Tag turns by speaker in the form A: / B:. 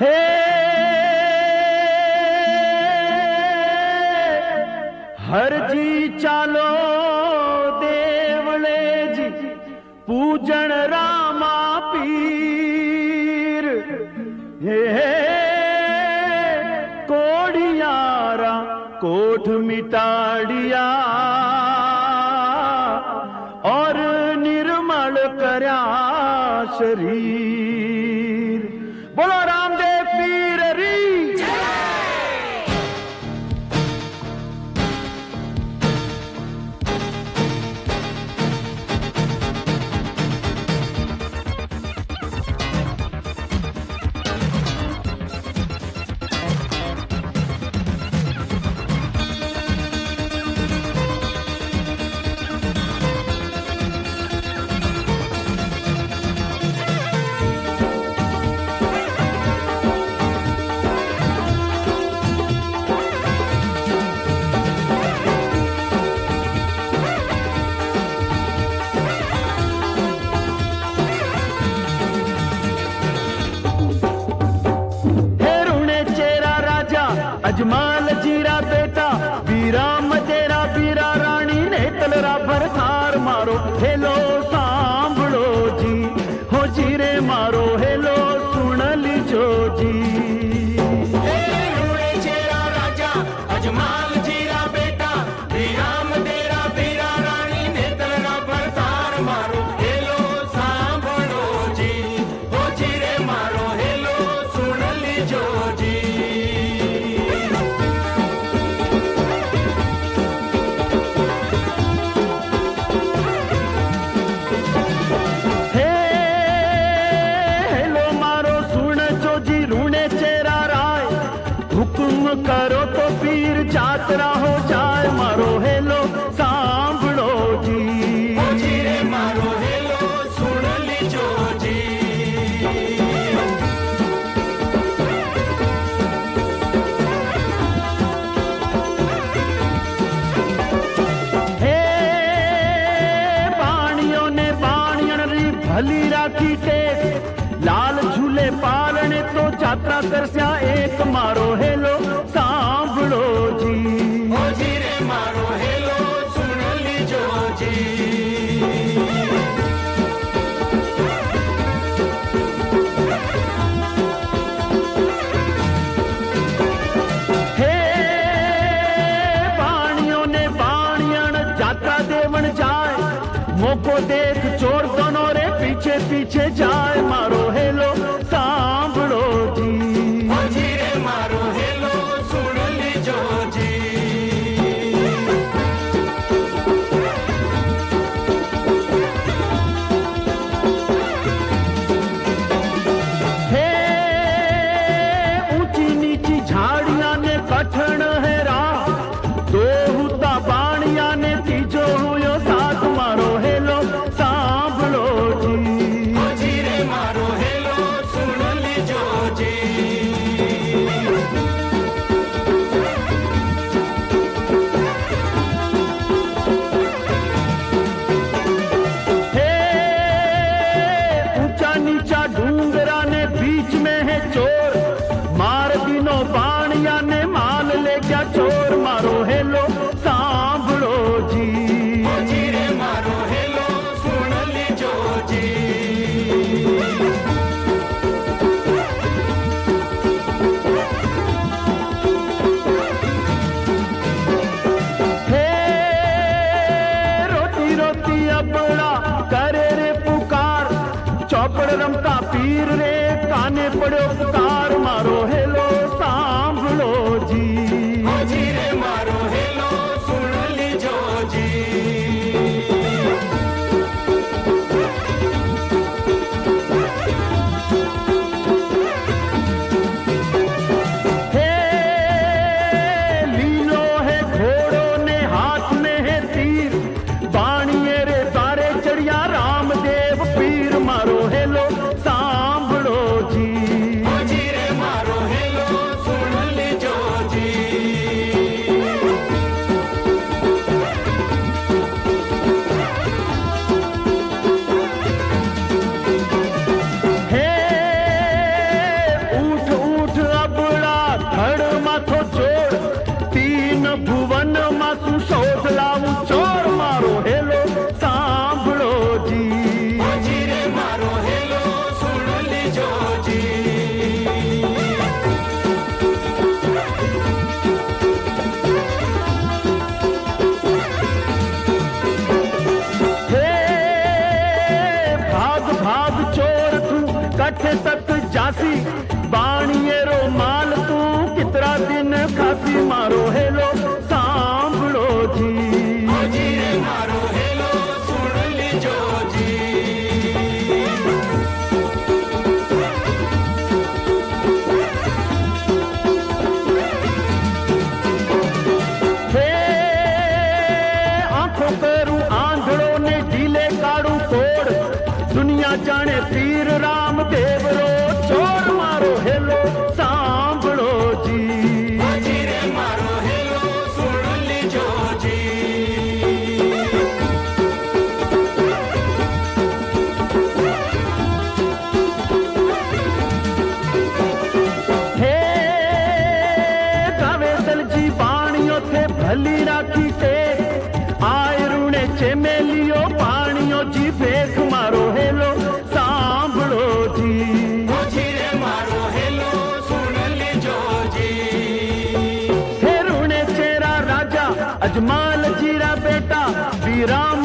A: हे हर जी चालो देवले जी पूजन रामा पीर। हे कोड़ियारा कोठ मिटाड़िया और निर्मल करया शरीर। बोलो रामदेव पीर री। अजमाल जीरा बेटा बीरा मजेरा बीरा रानी ने तलरा भर थार मारो हेलो सांभलो जी हो जीरे मारो हेलो सुन लीजो जी। अजमाल जीरा बेटा बीरा मजेरा बीरा रानी ने तलरा भर थार मारो हेलो सांभलो जी हो जीरे मारो हेलो सुन लीजो जी। करो तो पीर जात्रा हो जाए मारो हेलो सांभलो जी। जीरे मारो हेलो सुन लीजो जी। हे बाणियों ने बाणियन री भली राखी टेक लाल झूले पालने तो जात्रा करस्या एक मारो हेलो सांभलो जी। ओ जीरे मारो हेलो सुन लीजो जी। हे बाणियों ने बाणियन जात्रा देवन जाए मोको देख चोर दोनों रे पीछे पीछे जाए मारो हेलो सांभलो जी। जीरे मारो हेलो सुन लीजो जी। हे ऊंची नीची झाड़ियां ने कठण है राह दो हुता बाणिया ने तीजो हुयो साथ मारो हेलो सांभलो जी। जीरे मारो हेलो सुन लीजो जी। हे ऊंचा नीचा डूंगरा ने बीच में है चोर मार दिनो बाणिया ने माल ले गया चोर मारो हेलो सांभलो जी। जीरे मारो हेलो सुन लीजो जी। हे रोती रोती अबड़ा करे रे पुकार चौपड़ रमता पीर रे काने पड़ो पुकार मारो हेलो सांभलो जी। जीरे मारो हेलो सुन लीजो जी। हे लीलो है घोड़ो ने हाथ में है तीर बाणिये रे बारे चढ़िया रामदेव पीर मारो हेलो सांभलो जी। ભુવન માં શું શોધ લાવું ચોર મારો હેલો સાંભળો જી
B: રે મારો હેલો સુણ લીજો જી
A: હે ભાગ ભાગ ચોર તું કઠે તક જાસી બાણીએ રો માલ તું કિતરા દિન ખાસી મારો હેલો સાંભળો જી
B: રે મારો હેલો સુણ લીજો જી
A: હે આંખો કરું આંધળો ને ઢીલે કાઢું તોડ દુનિયા જાણે પીર રામ દેવરો ચોર મારો હેલો સાંભળો જી
B: રે મારો હેલો સુણ લીજો જી
A: હે ગાવે દલજી બાણીઓ થે ભલી રાખી તે આયરું ને ચેમેલીઓ પાણીઓ જી ભેખ મારો હેલો સાંભળો જી
B: રે મારો હેલો સુણ લીજો જી
A: હે રૂણે ચેરા રાજા અજમાલ જીરા બેટા વિરામ